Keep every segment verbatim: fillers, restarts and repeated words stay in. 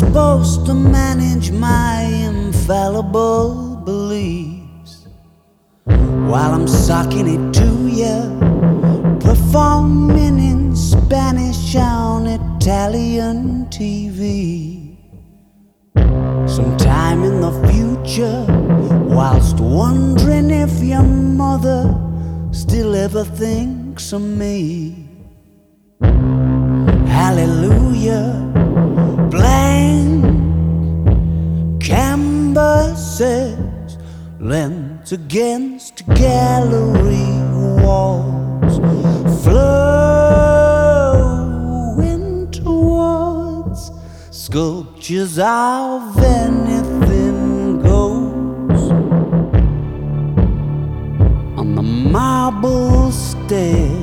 supposed to manage my infallible beliefs while I'm sucking it to you, performing in Spanish on Italian T V. Sometime in the future, whilst wondering if your mother still ever thinks of me. Hallelujah, blank canvases lent against gallery walls, flowing towards sculptures of anything goes on the marble stairs.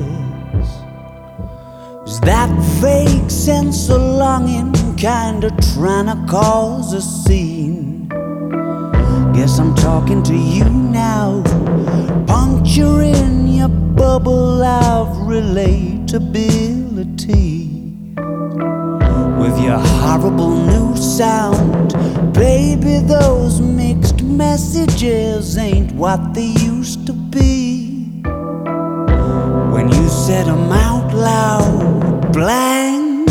Is that vague sense of longing kinda trying to cause a scene? Guess I'm talking to you now, puncturing your bubble of relatability with your horrible new sound. Baby, those mixed messages ain't what they used to be. When you said them out loud, blank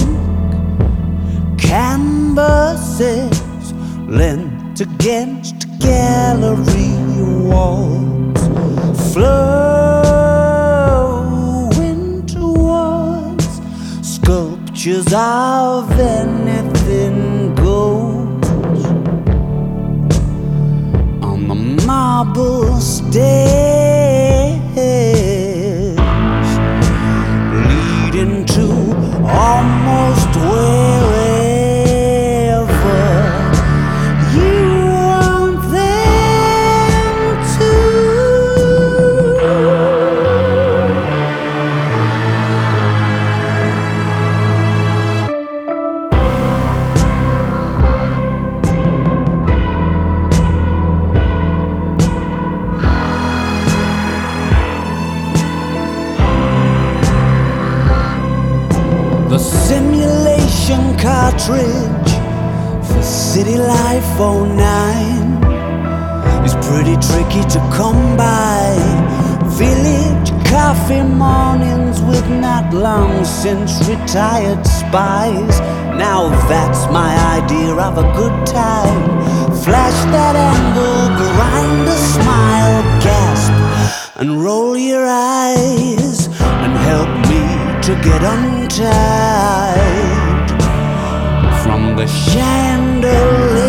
canvases lent against gallery walls, flowing towards sculptures of anything goes on the marble stairs, leading to almost wherever you want them to. The simulation cartridge for City Life oh nine is pretty tricky to come by. Village coffee mornings with not long since retired spies. Now that's my idea of a good time. Flash that angle, grind a smile, gasp and roll your eyes, and help me to get untied from the chandelier.